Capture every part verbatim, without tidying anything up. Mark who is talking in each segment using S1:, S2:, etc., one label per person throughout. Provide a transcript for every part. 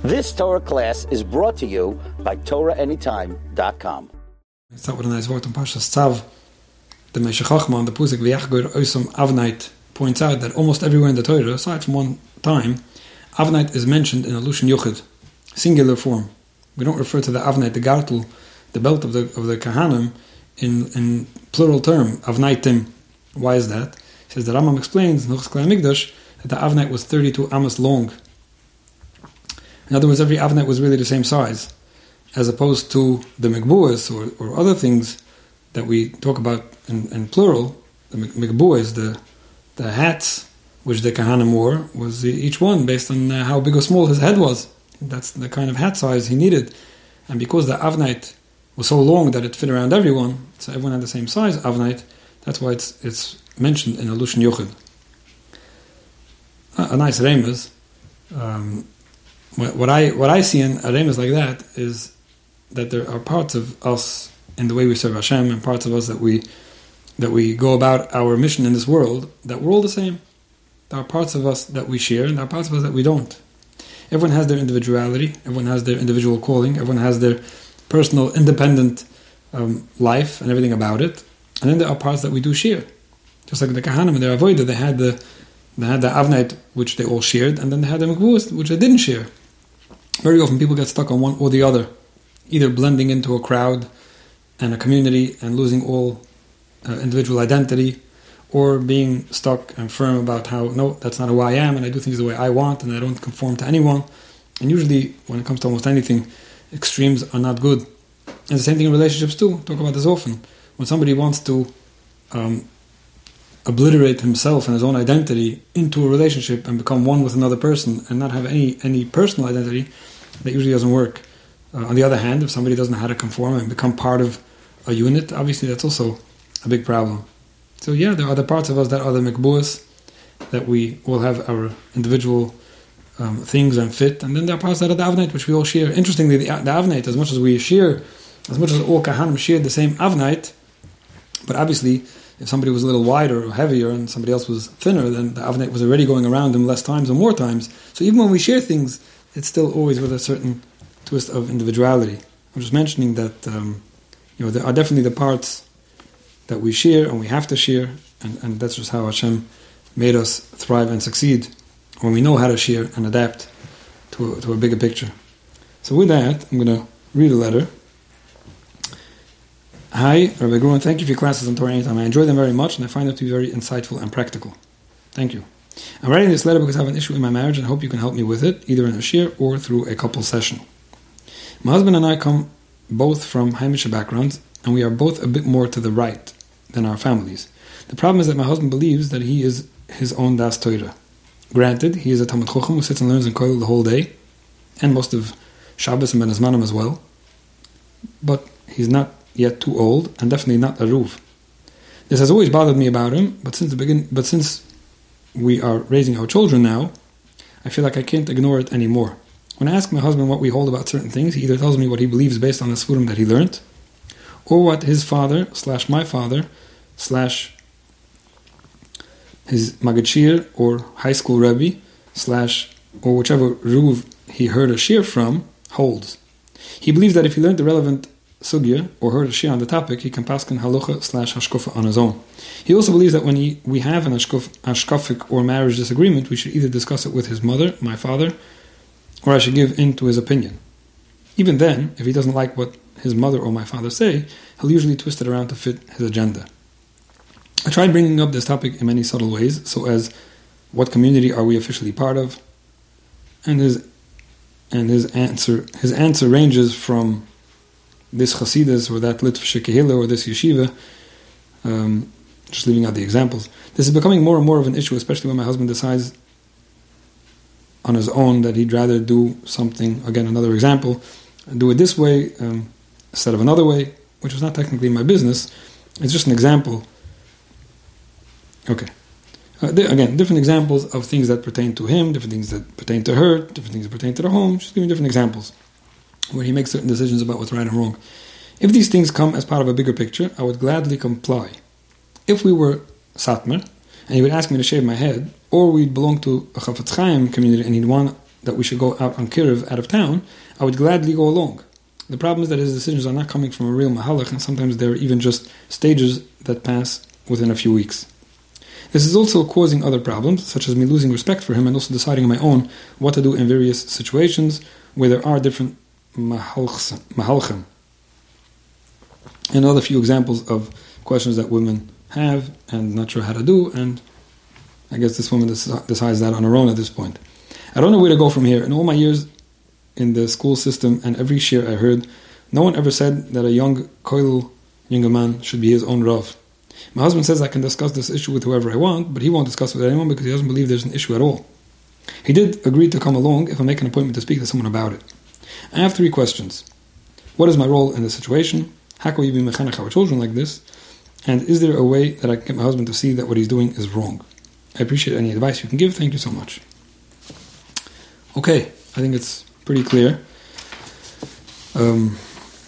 S1: This Torah class is brought to you by Torah Anytime dot com.
S2: I start with a nice word on Parshas Tzav. The Meshech Chochmah on the Pusik V'yachgur Oisam Avnait points out that almost everywhere in the Torah, aside from one time, Avnait is mentioned in a Lushan Yuchid, singular form. We don't refer to the Avnait, the gartel, the belt of the of the Kahanim, in, in plural term, Avnaitim. Why is that? He says the Rambam explains in Hilchos Klei Hamikdash that the Avnait was thirty-two amos long. In other words, every Avnait was really the same size, as opposed to the Mikbuas or, or other things that we talk about in, in plural. The Mikbuas, the the hats which the Kahanim wore, was each one based on uh, how big or small his head was. That's the kind of hat size he needed. And because the Avnait was so long that it fit around everyone, so everyone had the same size Avnait, that's why it's it's mentioned in a Lushan Yuchid. A, a nice Remes. Um, what, what I what I see in a Remes like that is that there are parts of us in the way we serve Hashem and parts of us that we that we go about our mission in this world that we're all the same. There are parts of us that we share and there are parts of us that we don't. Everyone has their individuality, everyone has their individual calling, everyone has their personal independent um, life and everything about it. And then there are parts that we do share. Just like the Kahanim and their Avodah, they had the they had the Avnait which they all shared, and then they had the Mikvus which they didn't share. Very often people get stuck on one or the other, either blending into a crowd and a community and losing all uh, individual identity, or being stuck and firm about how, no, that's not who I am, and I do things the way I want, and I don't conform to anyone. And usually, when it comes to almost anything, extremes are not good. And the same thing in relationships too. Talk about this often. When somebody wants to um, obliterate himself and his own identity into a relationship and become one with another person and not have any, any personal identity, that usually doesn't work. Uh, on the other hand, if somebody doesn't know how to conform and become part of a unit, obviously that's also a big problem. So yeah, there are the parts of us that are the mikbuas, that we all have our individual um, things and fit, and then there are parts that are the avnait, which we all share. Interestingly, the, the avnait, as much as we share, as much as all kahanim shared the same avnait, but obviously, if somebody was a little wider or heavier and somebody else was thinner, then the avnait was already going around them less times or more times. So even when we share things, it's still always with a certain twist of individuality. I'm just mentioning that um, you know there are definitely the parts that we share and we have to share, and, and that's just how Hashem made us thrive and succeed when we know how to share and adapt to a, to a bigger picture. So with that, I'm going to read a letter. Hi, Rabbi Gruen, thank you for your classes on Torah Anytime. I enjoy them very much and I find them to be very insightful and practical. Thank you. I'm writing this letter because I have an issue in my marriage and I hope you can help me with it, either in a shir or through a couple session. My husband and I come both from Haimish backgrounds, and we are both a bit more to the right than our families. The problem is that my husband believes that he is his own Das Torah. Granted, he is a Talmud Chochem who sits and learns in Kollel the whole day, and most of Shabbos and Ben Azmanim as well, but he's not yet too old, and definitely not a Ruv. This has always bothered me about him, but since the begin, but since we are raising our children now, I feel like I can't ignore it anymore. When I ask my husband what we hold about certain things, he either tells me what he believes based on the Sfurim that he learned, or what his father, slash my father, slash his Magid Shir, or high school Rebbe, slash, or whichever Ruv he heard a shir from, holds. He believes that if he learned the relevant sugya, or heard a shir on the topic, he can paskin halacha slash hashkofa on his own. He also believes that when he, we have an hashkofic or marriage disagreement, we should either discuss it with his mother, my father, or I should give in to his opinion. Even then, if he doesn't like what his mother or my father say, he'll usually twist it around to fit his agenda. I tried bringing up this topic in many subtle ways, so as what community are we officially part of, and his and his answer his answer ranges from this Chasidus or that Litvish Kehillah or this yeshiva, um, just leaving out the examples. This is becoming more and more of an issue, especially when my husband decides on his own that he'd rather do something, again another example, do it this way um, instead of another way, which was not technically my business. It's just an example. Okay. Uh, th- again, different examples of things that pertain to him, different things that pertain to her, different things that pertain to the home, just giving different examples where he makes certain decisions about what's right and wrong. If these things come as part of a bigger picture, I would gladly comply. If we were Satmar, and he would ask me to shave my head, or we'd belong to a Chafetz Chaim community and he'd want that we should go out on Kiruv out of town, I would gladly go along. The problem is that his decisions are not coming from a real mahalach, and sometimes they're even just stages that pass within a few weeks. This is also causing other problems, such as me losing respect for him and also deciding on my own what to do in various situations where there are different mahalchim. Another few examples of questions that women have and not sure how to do, and I guess this woman decides that on her own at this point. I don't know where to go from here. In all my years in the school system and every shir I heard, no one ever said that a young koil, younger man, should be his own rav. My husband says I can discuss this issue with whoever I want, but he won't discuss it with anyone because he doesn't believe there's an issue at all. He did agree to come along if I make an appointment to speak to someone about it. I have three questions. What is my role in this situation? How can we be mechanech our children like this? And is there a way that I can get my husband to see that what he's doing is wrong? I appreciate any advice you can give. Thank you so much. Okay, I think it's pretty clear. Um,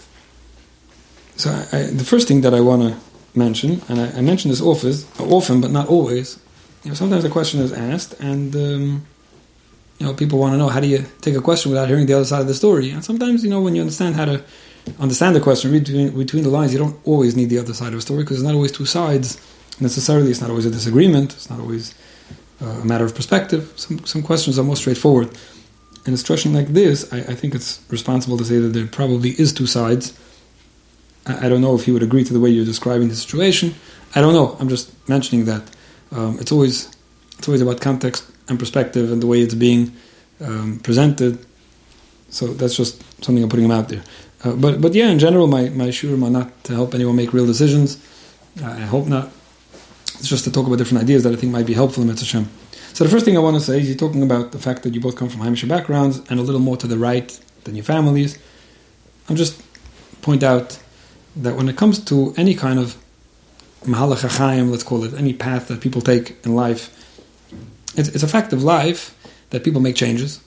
S2: so I, I, the first thing that I want to mention, and I, I mention this often, often, but not always. You know, sometimes a question is asked, and um, you know, people want to know how do you take a question without hearing the other side of the story. And sometimes, you know, when you understand how to understand the question, read between, between the lines, you don't always need the other side of a story because there's not always two sides necessarily. It's not always a disagreement. It's not always uh, a matter of perspective. Some some questions are more straightforward. In a situation like this, I, I think it's responsible to say that there probably is two sides. I, I don't know if he would agree to the way you're describing the situation. I don't know. I'm just mentioning that. Um, it's always it's always about context and perspective and the way it's being um, presented. So that's just something I'm putting him out there. Uh, but but yeah, in general, my my shurim are not to help anyone make real decisions. Uh, I hope not. It's just to talk about different ideas that I think might be helpful in Mitzvah Hashem. So the first thing I want to say is you're talking about the fact that you both come from Haimish backgrounds and a little more to the right than your families. I'll just point out that when it comes to any kind of mahalach hachayim, let's call it, any path that people take in life, it's, it's a fact of life that people make changes,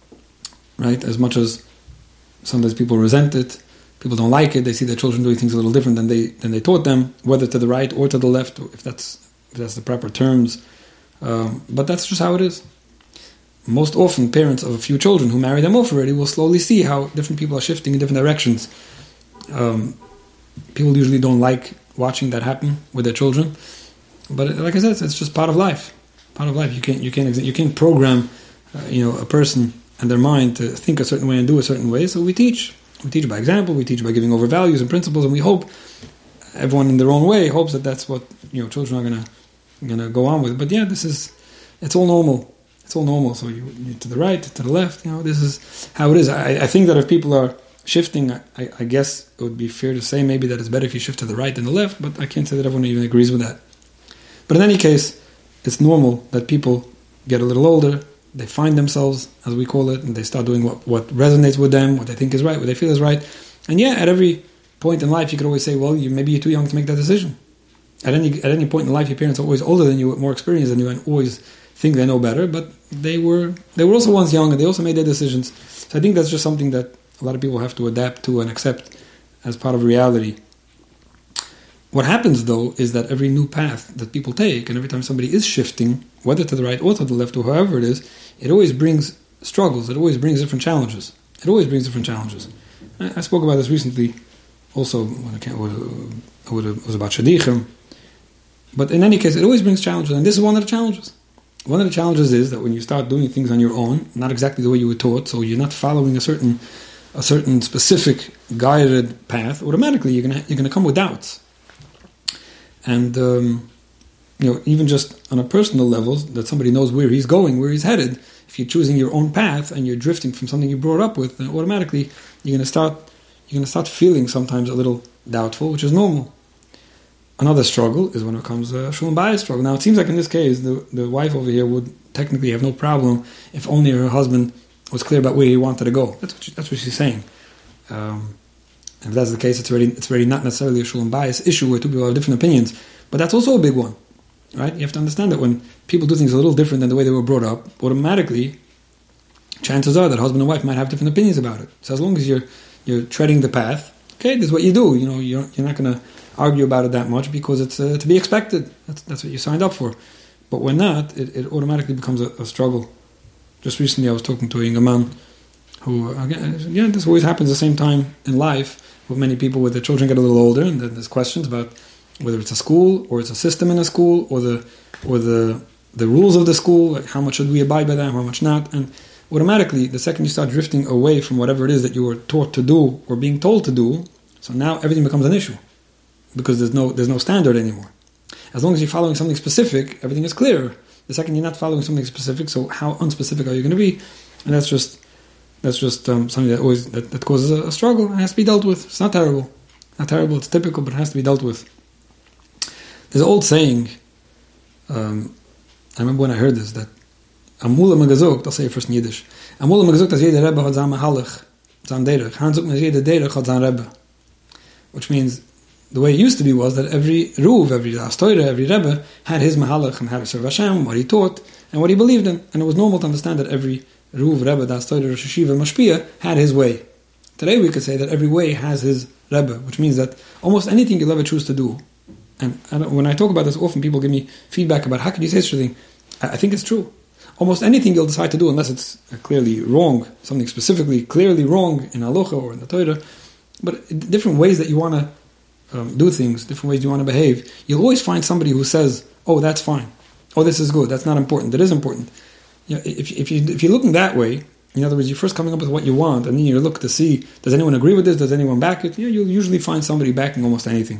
S2: right? As much as sometimes people resent it, people don't like it, they see their children doing things a little different than they than they taught them, whether to the right or to the left, if that's if that's the proper terms. Um, but that's just how it is. Most often, parents of a few children who marry them off already will slowly see how different people are shifting in different directions. Um, people usually don't like watching that happen with their children, but like I said, it's just part of life. Part of life. You can't you can't you can't program, uh, you know, a person and their mind to think a certain way and do a certain way. So we teach. We teach by example. We teach by giving over values and principles, and we hope everyone in their own way hopes that that's what you know children are gonna gonna go on with. But yeah, this is it's all normal. It's all normal. So you, you to the right, to the left. You know, this is how it is. I, I think that if people are shifting, I, I guess it would be fair to say maybe that it's better if you shift to the right than the left. But I can't say that everyone even agrees with that. But in any case, it's normal that people get a little older. They find themselves, as we call it, and they start doing what, what resonates with them, what they think is right, what they feel is right. And yeah, at every point in life, you could always say, well, you, maybe you're too young to make that decision. At any at any point in life, your parents are always older than you, with more experience than you, and always think they know better. But they were they were also once young, and they also made their decisions. So I think that's just something that a lot of people have to adapt to and accept as part of reality. What happens, though, is that every new path that people take, and every time somebody is shifting, whether to the right or to the left or however it is, it always brings struggles. It always brings different challenges. It always brings different challenges. I, I spoke about this recently, also when I can't, it was about Shadichem. But in any case, it always brings challenges, and this is one of the challenges. One of the challenges is that when you start doing things on your own, not exactly the way you were taught, so you're not following a certain, a certain specific guided path, automatically you're gonna you're gonna come with doubts. And, um, you know, even just on a personal level, that somebody knows where he's going, where he's headed, if you're choosing your own path and you're drifting from something you brought up with, then automatically you're going to start you're going to start feeling sometimes a little doubtful, which is normal. Another struggle is when it comes to Shalom Bayis struggle. Now, it seems like in this case, the, the wife over here would technically have no problem if only her husband was clear about where he wanted to go. That's what, she, that's what she's saying. Um And if that's the case, it's already it's already not necessarily a Shalom Bayis issue where two people have different opinions. But that's also a big one, right? You have to understand that when people do things a little different than the way they were brought up, automatically, chances are that husband and wife might have different opinions about it. So as long as you're you're treading the path, okay, this is what you do. You know, you're you're not going to argue about it that much because it's uh, to be expected. That's that's what you signed up for. But when not, it, it automatically becomes a, a struggle. Just recently I was talking to a young man who, again, yeah, this always happens at the same time in life with many people where their children get a little older and then there's questions about whether it's a school or it's a system in a school or the or the the rules of the school, like how much should we abide by that, how much not. And automatically, the second you start drifting away from whatever it is that you were taught to do or being told to do, so now everything becomes an issue because there's no there's no standard anymore. As long as you're following something specific, everything is clear. The second you're not following something specific, so how unspecific are you going to be? And that's just that's just um, something that always that, that causes a, a struggle and has to be dealt with. It's not terrible, not terrible. It's typical, but it has to be dealt with. There's an old saying. Um, I remember when I heard this that Amula Magazok, I'll say it first in Yiddish. Amula Magazok, dass jeder Rebbe hat sein Mahalach, sein Derech. Hans sagt, dass jeder Derech hat sein Rebbe. Which means, the way it used to be was that every Ruv, every Astoira, every Rebbe had his Mahalach and how to serve Hashem, what he taught, and what he believed in. And it was normal to understand that every Ruv, Rebbe, Astoira, Rosh Hashiva, Mashpia had his way. Today we could say that every way has his Rebbe, which means that almost anything you'll ever choose to do. And I don't, when I talk about this, often people give me feedback about how could you say such a thing. I, I think it's true. Almost anything you'll decide to do, unless it's clearly wrong, something specifically clearly wrong in Halacha or in the Torah, but different ways that you want to um, do things, different ways you want to behave, you'll always find somebody who says, "Oh, that's fine. Oh, this is good. That's not important. That is important." You know, if if you if you're looking that way, in other words, you're first coming up with what you want, and then you look to see, does anyone agree with this? Does anyone back it? You know, you'll usually find somebody backing almost anything.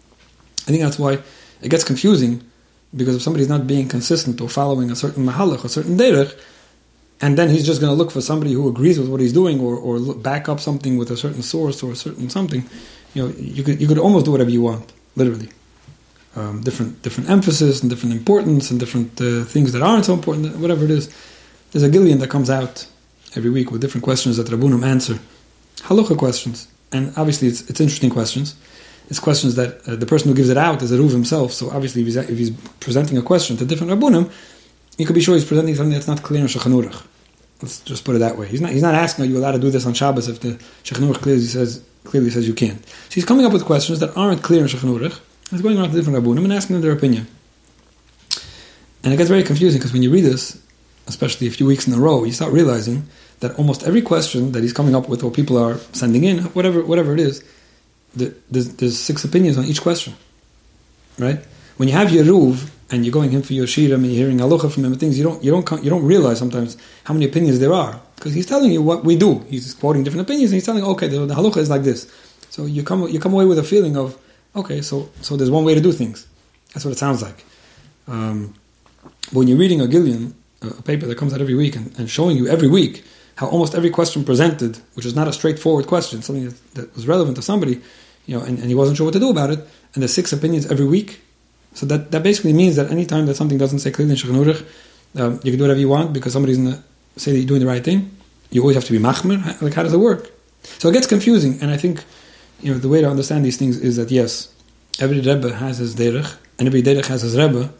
S2: I think that's why it gets confusing, because if somebody's not being consistent or following a certain mahalach, a certain derech, and then he's just going to look for somebody who agrees with what he's doing or, or look, back up something with a certain source or a certain something, you know, you could you could almost do whatever you want, literally. Um, different different emphasis and different importance and different uh, things that aren't so important, whatever it is. There's a Gillian that comes out every week with different questions that Rabbunim answer, halacha questions, and obviously it's it's interesting questions. It's questions that uh, the person who gives it out is a Ruv himself. So obviously, if he's, if he's presenting a question to different Rabbunim, you could be sure he's presenting something that's not clear in Shulchan Aruch. Let's just put it that way. He's not. He's not asking, "Are you allowed to do this on Shabbos?" If the Shulchan Aruch clearly says clearly says you can't. So he's coming up with questions that aren't clear in Shulchan Aruch. He's going around to different Rabbunim and asking them their opinion. And it gets very confusing because when you read this, especially a few weeks in a row, you start realizing that almost every question that he's coming up with, or people are sending in, whatever whatever it is. There's, there's six opinions on each question, right? When you have your Ruv and you're going in for your Shiram and you're hearing halacha from him and things, you don't you don't you don't realize sometimes how many opinions there are, because he's telling you what we do. He's quoting different opinions and he's telling, okay, the, the halacha is like this. So you come you come away with a feeling of, okay, so so there's one way to do things. That's what it sounds like. Um, but when you're reading a Gillian, a, a paper that comes out every week and, and showing you every week how almost every question presented, which is not a straightforward question, something that, that was relevant to somebody, you know, and, and he wasn't sure what to do about it, and there's six opinions every week. So that, that basically means that any time that something doesn't say clearly in Shulchan Aruch, um, you can do whatever you want because somebody's going to say that you're doing the right thing. You always have to be machmer. Like, how does it work? So it gets confusing, and I think, you know, the way to understand these things is that, yes, every Rebbe has his derech, and every derech has his Rebbe,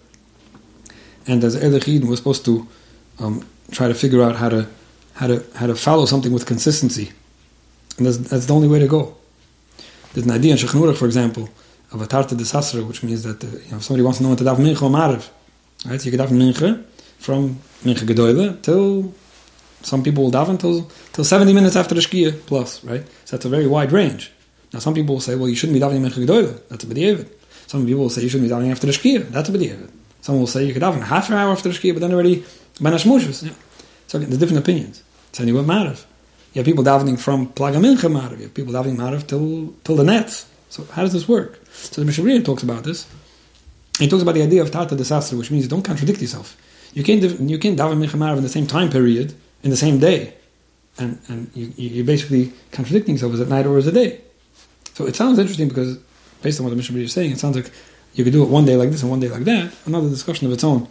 S2: and as Erlich Yidin, we're supposed to um, try to figure out how to how to how to follow something with consistency, and that's, that's the only way to go. There's an idea in Shulchan Aruch, for example, of a tarta de sasra, which means that uh, you know, if somebody wants to know when to daven mincha or marav, right? So you can daven mincha from mincha gedoyle till some people will daven till till seventy minutes after the shkia plus, right? So that's a very wide range. Now some people will say, well, you shouldn't be davening mincha gedoyle. That's a b'diavad. Some people will say you shouldn't be davening after the shkia. That's a b'diavad. Some will say you could daven half an hour after the shkia, but then already banashmushus. Yeah. So again, there's different opinions. It's anyway marav. You have people davening from plaga mincha marav. You have people davening marav till till the nets. So how does this work? So the Mishabria talks about this. He talks about the idea of Tata Desastre, which means don't contradict yourself. You can't you can't daven mincha marav in the same time period, in the same day, and and you, you're basically contradicting yourself. Is it night or is it day? So it sounds interesting because based on what the Mishabria is saying, it sounds like you could do it one day like this and one day like that. Another discussion of its own.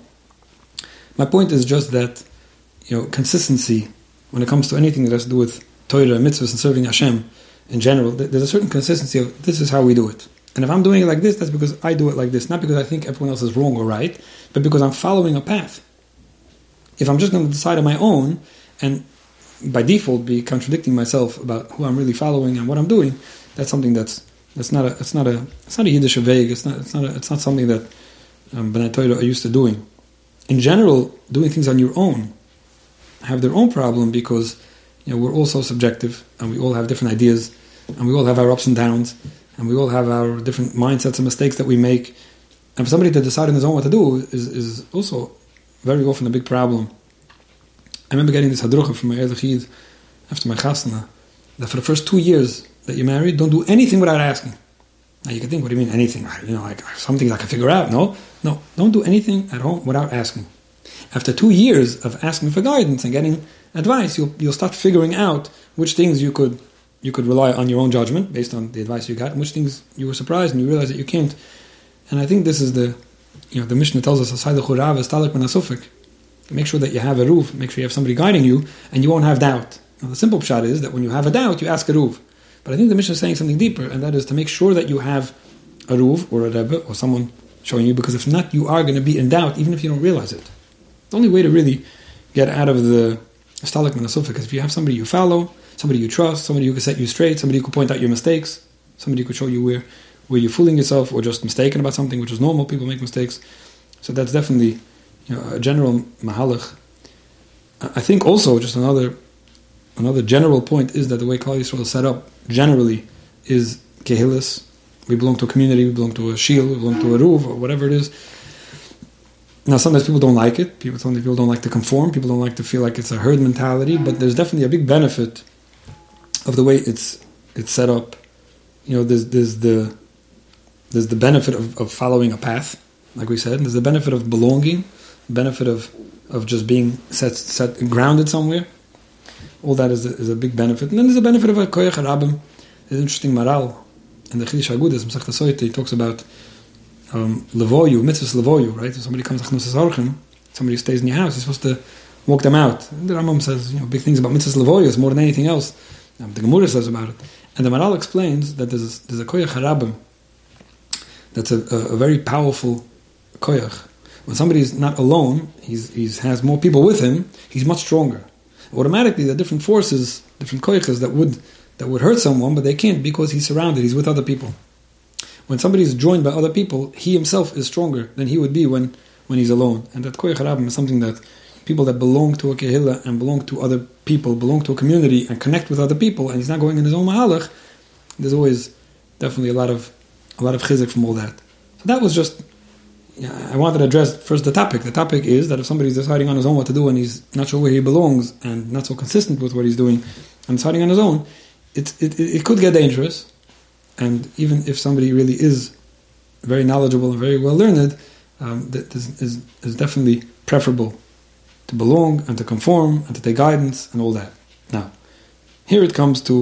S2: My point is just that, you know, consistency when it comes to anything that has to do with Torah, mitzvahs, and serving Hashem in general, there's a certain consistency of this is how we do it. And if I'm doing it like this, that's because I do it like this. Not because I think everyone else is wrong or right, but because I'm following a path. If I'm just going to decide on my own, and by default be contradicting myself about who I'm really following and what I'm doing, that's something that's that's not a it's not a it's not a Yiddish vague. It's not it's not a, it's not something that um, Bnei Torah are used to doing. In general, doing things on your own have their own problem because, you know, we're all so subjective and we all have different ideas and we all have our ups and downs and we all have our different mindsets and mistakes that we make. And for somebody to decide on his own what to do is, is also very often a big problem. I remember getting this hadrucha from my Ehrlich Yid after my chasna, that for the first two years that you're married, don't do anything without asking. Now you can think, what do you mean anything? You know, like some things I can figure out. No, no, don't do anything at home without asking. After two years of asking for guidance and getting advice, you'll you'll start figuring out which things you could you could rely on your own judgment based on the advice you got, and which things you were surprised and you realize that you can't. And I think this is the, you know, the Mishnah tells us, make sure that you have a ruv, make sure you have somebody guiding you, and you won't have doubt. Now the simple pshat is that when you have a doubt, you ask a ruv. But I think the Mishnah is saying something deeper, and that is to make sure that you have a ruv or a rebbe or someone showing you, because if not, you are going to be in doubt, even if you don't realize it. The only way to really get out of the stalik min hasufik is if you have somebody you follow, somebody you trust, somebody who can set you straight, somebody who can point out your mistakes, somebody who could show you where, where you're fooling yourself or just mistaken about something, which is normal. People make mistakes. So that's definitely, you know, a general mahalach. I think also just another another general point is that the way Klal Yisrael is set up generally is kehilas. We belong to a community, we belong to a shield, we belong to a ruv, or whatever it is. Now, sometimes people don't like it. People, sometimes people don't like to conform. People don't like to feel like it's a herd mentality. But there's definitely a big benefit of the way it's it's set up. You know, there's there's the there's the benefit of, of following a path, like we said. There's the benefit of belonging, benefit of of just being set set grounded somewhere. All that is a, is a big benefit. And then there's a benefit of a koyach harabim. There's an interesting maral in the Chiddush Agudas, Masechta Soita. He talks about Um, levoyu, mitzvahs levoyu, right? If somebody comes achnus orchim, somebody who stays in your house, you're supposed to walk them out. And the Rambam says, you know, big things about mitzvahs levoyu is more than anything else. Um, the Gemara says about it, and the Maral explains that there's a, there's a koyach harabim. That's a, a, a very powerful koyach. When somebody's not alone, he's he's has more people with him. He's much stronger. Automatically, there are different forces, different koyachas that would that would hurt someone, but they can't because he's surrounded. He's with other people. When somebody is joined by other people, he himself is stronger than he would be when, when he's alone. And that koyach harabim is something that people that belong to a kehillah and belong to other people, belong to a community and connect with other people, and he's not going in his own mahalach, there's always definitely a lot of a lot of chizuk from all that. So that was just, yeah, I wanted to address first the topic. The topic is that if somebody's deciding on his own what to do and he's not sure where he belongs and not so consistent with what he's doing and deciding on his own, it it, it could get dangerous. And even if somebody really is very knowledgeable and very well learned, um, that is, is, is definitely preferable to belong and to conform and to take guidance and all that. Now, here it comes to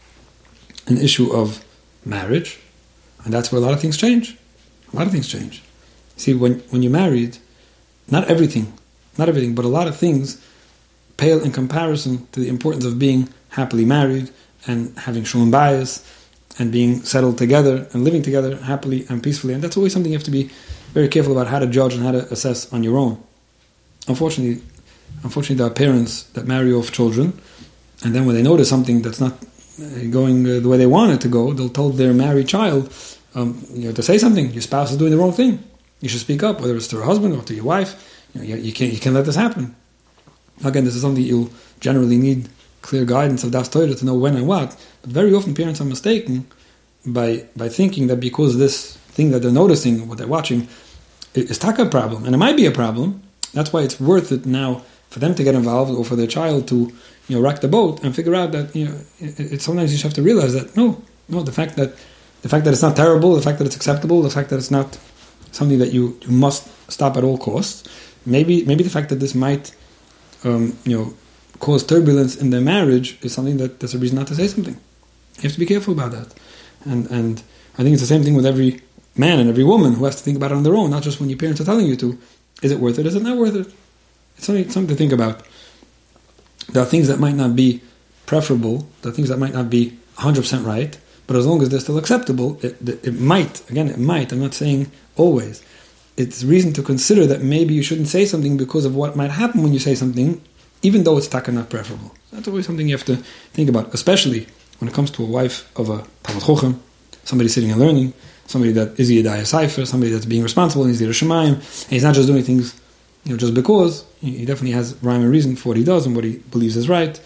S2: an issue of marriage, and that's where a lot of things change. A lot of things change. See, when, when you're married, not everything, not everything, but a lot of things pale in comparison to the importance of being happily married and having shalom bayis, and being settled together and living together happily and peacefully. And that's always something you have to be very careful about how to judge and how to assess on your own. Unfortunately, unfortunately, there are parents that marry off children, and then when they notice something that's not going the way they want it to go, they'll tell their married child, um, you know, to say something. Your spouse is doing the wrong thing. You should speak up, whether it's to her husband or to your wife. You know, you, you can't you can't let this happen. Again, this is something you'll generally need clear guidance of Das Torah to know when and what. But very often parents are mistaken by by thinking that because this thing that they're noticing, what they're watching, is taka a problem. And it might be a problem. That's why it's worth it now for them to get involved or for their child to, you know, rock the boat and figure out that, you know, it, it, sometimes you just have to realize that, no, no, the fact that the fact that it's not terrible, the fact that it's acceptable, the fact that it's not something that you, you must stop at all costs, maybe maybe the fact that this might, um, you know, cause turbulence in their marriage is something that there's a reason not to say something. You have to be careful about that. And and I think it's the same thing with every man and every woman who has to think about it on their own, not just when your parents are telling you to. Is it worth it? Is it not worth it? It's something, it's something to think about. There are things that might not be preferable, there are things that might not be one hundred percent right, but as long as they're still acceptable, it, it might, again, it might, I'm not saying always, it's reason to consider that maybe you shouldn't say something because of what might happen when you say something, even though it's taka not preferable. That's always something you have to think about, especially when it comes to a wife of a Talmid Chochem, somebody sitting and learning, somebody that is Yedaya Cipher, somebody that's being responsible, and he's the Shemayim, and he's not just doing things, you know, just because. He definitely has rhyme and reason for what he does and what he believes is right.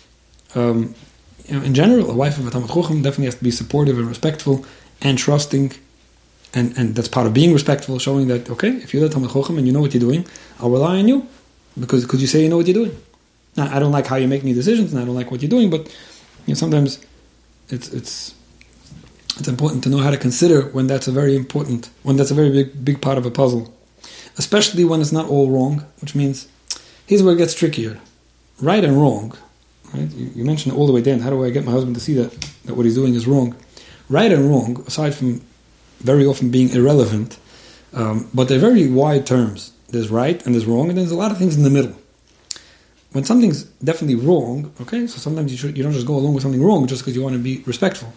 S2: Um, you know, in general, a wife of a Talmid Chacham definitely has to be supportive and respectful and trusting, and, and that's part of being respectful, showing that, okay, if you're the Talmid Chacham and you know what you're doing, I'll rely on you, because because you say you know what you're doing. Now, I don't like how you make any decisions, and I don't like what you're doing, but you know, sometimes it's it's it's important to know how to consider when that's a very important, when that's a very big big part of a puzzle, especially when it's not all wrong, which means, here's where it gets trickier. Right and wrong, right? You, you mentioned it all the way down. How do I get my husband to see that, that what he's doing is wrong? Right and wrong, aside from very often being irrelevant, um, but they're very wide terms. There's right and there's wrong, and there's a lot of things in the middle. When something's definitely wrong, okay, so sometimes you should, you don't just go along with something wrong just because you want to be respectful.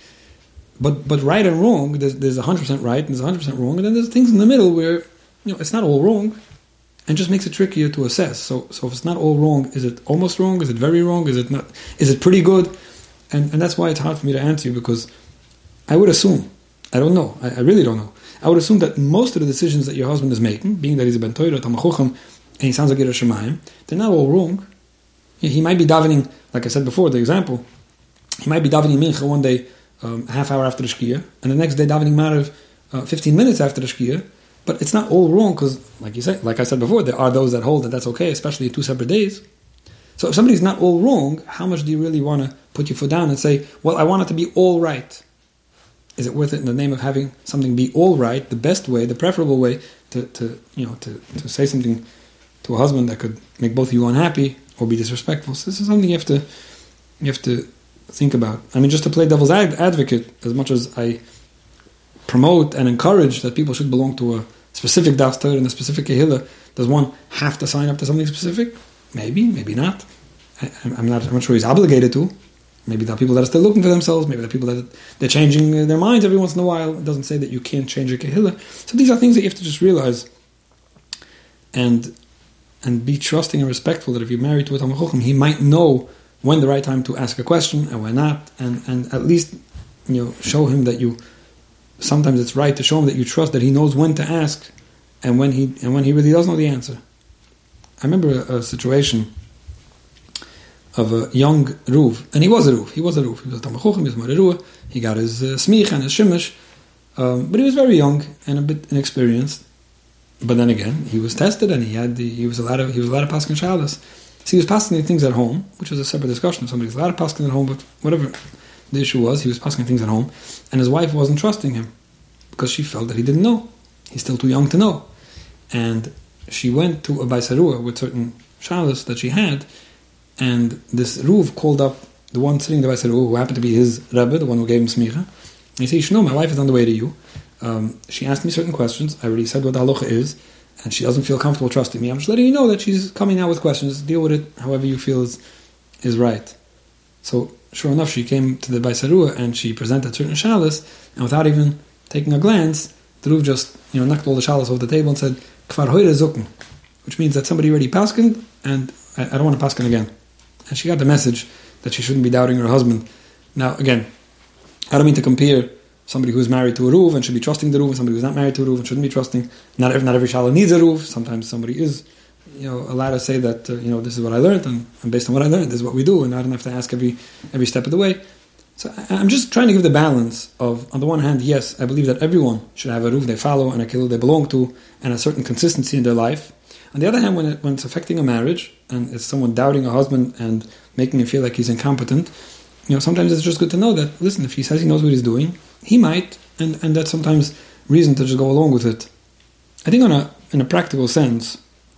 S2: But but right and wrong, there's there's one hundred percent right and there's one hundred percent wrong, and then there's things in the middle where, you know, it's not all wrong, and just makes it trickier to assess. So so if it's not all wrong, is it almost wrong? Is it very wrong? Is it not? Is it pretty good? And and that's why it's hard for me to answer you, because I would assume, I don't know, I, I really don't know. I would assume that most of the decisions that your husband is making, being that he's a Ben Torah, Talmid Chacham, and he sounds like Yireh Shamayim, they're not all wrong. He might be davening, like I said before, the example, he might be davening Mincha one day, um, a half hour after the Shkia, and the next day davening Maariv uh, fifteen minutes after the Shkia, but it's not all wrong, because, like you said, like I said before, there are those that hold that that's okay, especially two separate days. So if somebody's not all wrong, how much do you really want to put your foot down and say, well, I want it to be all right? Is it worth it in the name of having something be all right, the best way, the preferable way to, to you know, to, to say something to a husband that could make both of you unhappy or be disrespectful? So this is something you have to you have to think about. I mean, just to play devil's ad- advocate, as much as I promote and encourage that people should belong to a specific Das Torah and a specific Kehillah, does one have to sign up to something specific? Maybe, maybe not. I, I'm not. I'm not sure he's obligated to. Maybe there are people that are still looking for themselves. Maybe there are people that they're changing their minds every once in a while. It doesn't say that you can't change your Kehillah. So these are things that you have to just realize, and and be trusting and respectful that if you're married to a Talmid Chacham, he might know when the right time to ask a question and when not, and, and at least, you know, show him that you. Sometimes it's right to show him that you trust that he knows when to ask, and when he and when he really does know the answer. I remember a, a situation of a young Ruv, and he was a Ruv. He was a Ruv. He was a Talmid Chacham. He was Mareh. He got his uh, smicha and his shimish, um, but he was very young and a bit inexperienced. But then again, he was tested, and he had the, he was allowed to, he was allowed to paskin shalas. So he was passing things at home, which was a separate discussion. If somebody's allowed to paskin at home, but whatever the issue was, he was passing things at home, and his wife wasn't trusting him because she felt that he didn't know. He's still too young to know, and she went to a Bais Harua with certain shalas that she had, and this Ruv called up the one sitting in the Bais Harua, who happened to be his Rebbe, the one who gave him smicha, and he said, "You should know, my wife is on the way to you. Um, she asked me certain questions. I already said what the halacha is, and she doesn't feel comfortable trusting me. I'm just letting you know that she's coming out with questions. Deal with it however you feel is, is right." So, sure enough, she came to the Bais Harua and she presented certain shalas, and without even taking a glance, the Ruv just, you know, knocked all the shalas off the table and said, "Kvar hoire zucken," which means that somebody already paskined, and I, I don't want to paskin again. And she got the message that she shouldn't be doubting her husband. Now, again, I don't mean to compare somebody who's married to a Ruv and should be trusting the Ruv, and somebody who's not married to a Ruv and shouldn't be trusting. Not every, not every shala needs a Ruv. Sometimes somebody is, you know, allowed to say that, uh, you know, this is what I learned, and, and based on what I learned, this is what we do, and I don't have to ask every every step of the way. So I, I'm just trying to give the balance of, on the one hand, yes, I believe that everyone should have a Ruv they follow and a Kehillah they belong to, and a certain consistency in their life. On the other hand, when, it, when it's affecting a marriage, and it's someone doubting a husband and making him feel like he's incompetent, you know, sometimes it's just good to know that, listen, if he says he knows what he's doing, he might, and, and that's sometimes reason to just go along with it. I think on a in a practical sense,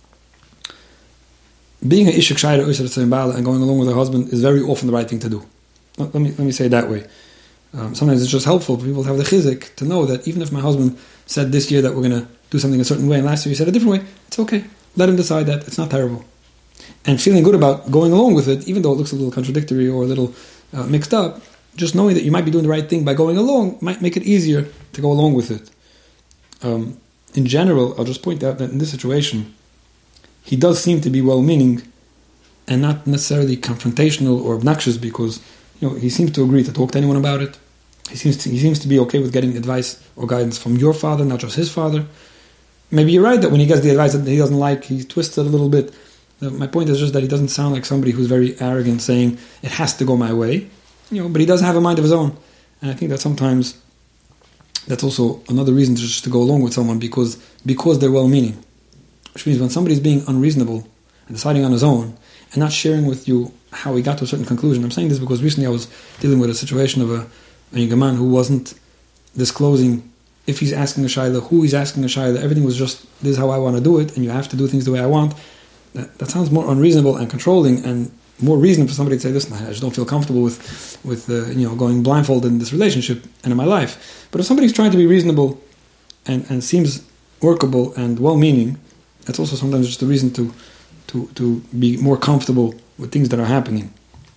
S2: being an ishak shayra uysar tzayim and going along with her husband is very often the right thing to do. Let me let me say it that way. Um, sometimes it's just helpful for people to have the chizik to know that even if my husband said this year that we're going to do something a certain way, and last year he said a different way, it's okay. Let him decide that. It's not terrible. And feeling good about going along with it, even though it looks a little contradictory or a little uh, mixed up, just knowing that you might be doing the right thing by going along might make it easier to go along with it. Um, in general, I'll just point out that in this situation, he does seem to be well-meaning and not necessarily confrontational or obnoxious, because, you know, he seems to agree to talk to anyone about it. He seems to, he seems to be okay with getting advice or guidance from your father, not just his father. maybe you're right that when he gets the advice that he doesn't like, he twists it a little bit. Uh, my point is just that he doesn't sound like somebody who's very arrogant, saying it has to go my way. You know, but he does have a mind of his own, and I think that sometimes that's also another reason to just to go along with someone because because they're well-meaning. Which means when somebody's being unreasonable and deciding on his own and not sharing with you how he got to a certain conclusion. I'm saying this because recently I was dealing with a situation of a, a young man who wasn't disclosing if he's asking a shayla, who he's asking a shayla. Everything was just, this is how I want to do it, and you have to do things the way I want. That, that sounds more unreasonable and controlling, and more reason for somebody to say, listen, I just don't feel comfortable with, with uh, you know, going blindfolded in this relationship and in my life. But if somebody's trying to be reasonable and, and seems workable and well-meaning, that's also sometimes just a reason to, to, to be more comfortable with things that are happening.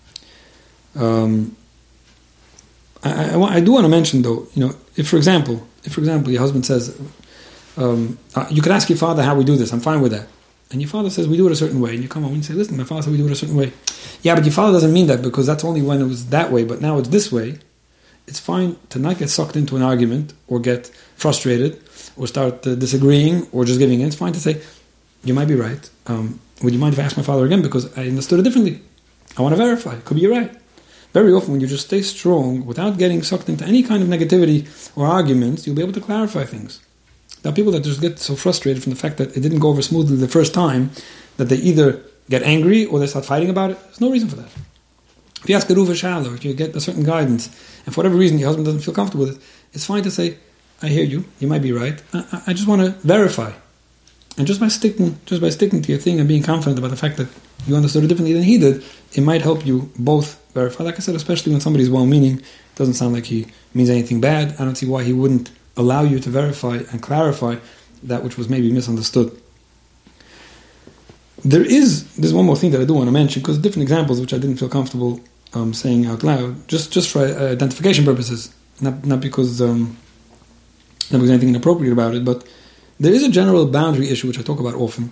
S2: Um, I, I, I do want to mention, though, you know, if, for example, if, for example, your husband says, um, uh, you could ask your father how we do this, I'm fine with that. And your father says, we do it a certain way. And you come home and you say, listen, my father said we do it a certain way. Yeah, but your father doesn't mean that because that's only when it was that way, but now it's this way. It's fine to not get sucked into an argument or get frustrated or start uh, disagreeing or just giving in. It's fine to say, you might be right. Um, would you mind if I ask my father again because I understood it differently? I want to verify. Could be you're right. Very often when you just stay strong without getting sucked into any kind of negativity or arguments, you'll be able to clarify things. There are people that just get so frustrated from the fact that it didn't go over smoothly the first time that they either get angry or they start fighting about it. There's no reason for that. If you ask a ruva shallow, if you get a certain guidance, and for whatever reason your husband doesn't feel comfortable with it, it's fine to say, I hear you, you might be right, I, I just want to verify. And just by sticking just by sticking to your thing and being confident about the fact that you understood it differently than he did, it might help you both verify. Like I said, especially when somebody's well-meaning, it doesn't sound like he means anything bad. I don't see why he wouldn't allow you to verify and clarify that which was maybe misunderstood. There is, there's one more thing that I do want to mention, because different examples which I didn't feel comfortable um, saying out loud, just, just for uh, identification purposes, not not because um, not because anything inappropriate about it, but there is a general boundary issue which I talk about often.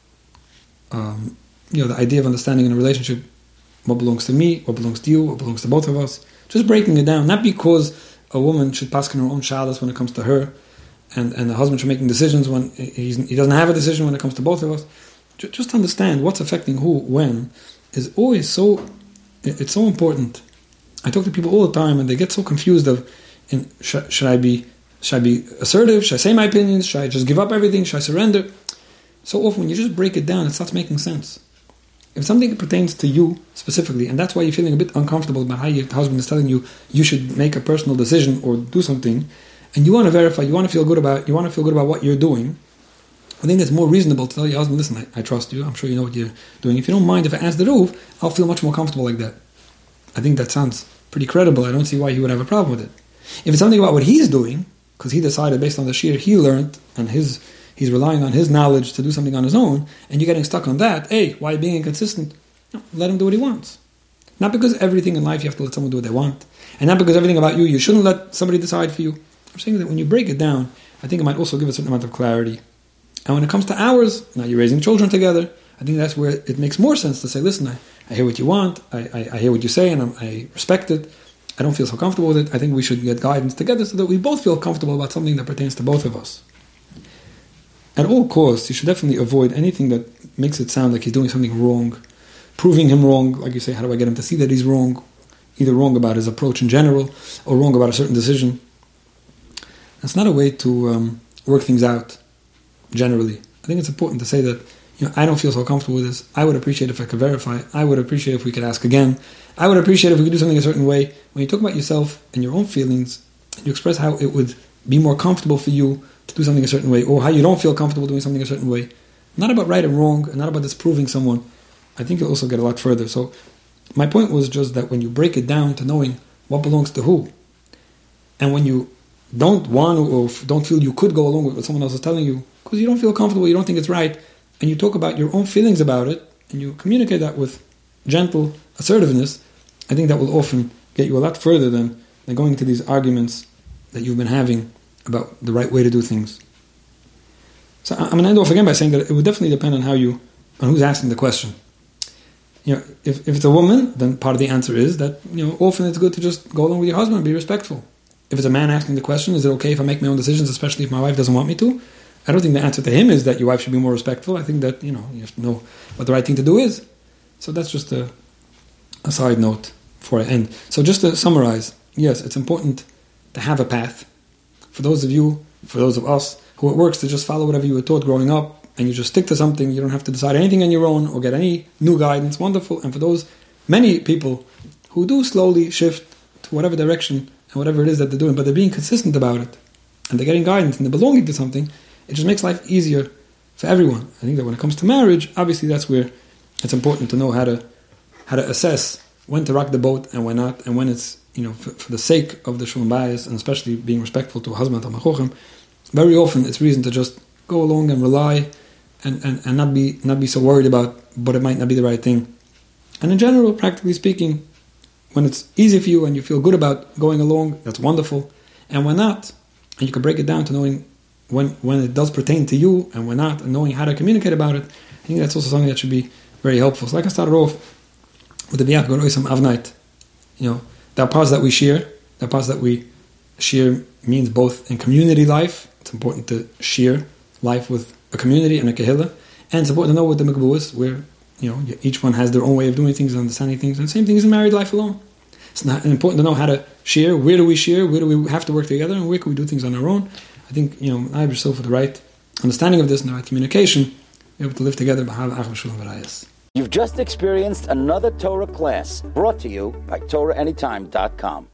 S2: Um, you know, the idea of understanding in a relationship what belongs to me, what belongs to you, what belongs to both of us. Just breaking it down, not because a woman should pass on her own shalas when it comes to her, and, and the husband should make decisions when he's, he doesn't have a decision when it comes to both of us. Just understand what's affecting who, when, is always so, it's so important. I talk to people all the time and they get so confused of, in, should, should I be should I be assertive? Should I say my opinions? Should I just give up everything? Should I surrender? So often when you just break it down, it starts making sense. If something pertains to you specifically, and that's why you're feeling a bit uncomfortable about how your husband is telling you you should make a personal decision or do something, and you want to verify, you want to feel good about, you want to feel good about what you're doing, I think it's more reasonable to tell your husband, listen, I, I trust you, I'm sure you know what you're doing. If you don't mind, if I ask the roof, I'll feel much more comfortable like that. I think that sounds pretty credible. I don't see why he would have a problem with it. If it's something about what he's doing, because he decided based on the shir he learned, and his he's relying on his knowledge to do something on his own, and you're getting stuck on that, hey, why being inconsistent? No, let him do what he wants. Not because everything in life you have to let someone do what they want, and not because everything about you, you shouldn't let somebody decide for you. I'm saying that when you break it down, I think it might also give a certain amount of clarity. And when it comes to ours, now you're raising children together, I think that's where it makes more sense to say, listen, I, I hear what you want, I, I, I hear what you say, and I'm, I respect it. I don't feel so comfortable with it. I think we should get guidance together so that we both feel comfortable about something that pertains to both of us. At all costs, you should definitely avoid anything that makes it sound like he's doing something wrong, proving him wrong, like you say, how do I get him to see that he's wrong, either wrong about his approach in general, or wrong about a certain decision. That's not a way to um, work things out, generally. I think it's important to say that, you know, I don't feel so comfortable with this. I would appreciate if I could verify. I would appreciate if we could ask again. I would appreciate if we could do something a certain way. When you talk about yourself and your own feelings, you express how it would be more comfortable for you to do something a certain way, or how you don't feel comfortable doing something a certain way. Not about right and wrong, and not about disproving someone. I think you'll also get a lot further. So my point was just that when you break it down to knowing what belongs to who, and when you don't want to, or don't feel you could go along with what someone else is telling you, because you don't feel comfortable, you don't think it's right, and you talk about your own feelings about it, and you communicate that with gentle assertiveness, I think that will often get you a lot further than, than going into these arguments that you've been having about the right way to do things. So I'm going to end off again by saying that it would definitely depend on how you, on who's asking the question. You know, if, if it's a woman, then part of the answer is that, you know, often it's good to just go along with your husband and be respectful. If it's a man asking the question, is it okay if I make my own decisions, especially if my wife doesn't want me to? I don't think the answer to him is that your wife should be more respectful. I think that, you know, you have to know what the right thing to do is. So that's just a, a side note for it. And so just to summarize, yes, it's important to have a path. For those of you, for those of us, who it works to just follow whatever you were taught growing up, and you just stick to something, you don't have to decide anything on your own or get any new guidance, wonderful. And for those many people who do slowly shift to whatever direction and whatever it is that they're doing, but they're being consistent about it, and they're getting guidance, and they're belonging to something, it just makes life easier for everyone. I think that when it comes to marriage, obviously that's where it's important to know how to how to assess when to rock the boat and when not, and when it's, you know, for, for the sake of the shalom bayis, and especially being respectful to a husband, very often it's reason to just go along and rely and, and, and not be not be so worried about, but it might not be the right thing. And in general, practically speaking, when it's easy for you and you feel good about going along, that's wonderful. And when not, and you can break it down to knowing when when it does pertain to you and when not, and knowing how to communicate about it, I think that's also something that should be very helpful. So like I started off with the Biach Goroisam Avnait, you know, there are parts that we share, there are parts that we share means both in community life. It's important to share life with a community and a kehillah, and it's important to know what the mikbuas, where, you know, each one has their own way of doing things and understanding things, and the same thing is in married life alone. It's not important to know how to share, where do we share, where do we have to work together, and where can we do things on our own. I think, you know, I have yourself with the right understanding of this and the right communication, be able to live together.
S1: You've just experienced another Torah class brought to you by Torah Anytime dot com.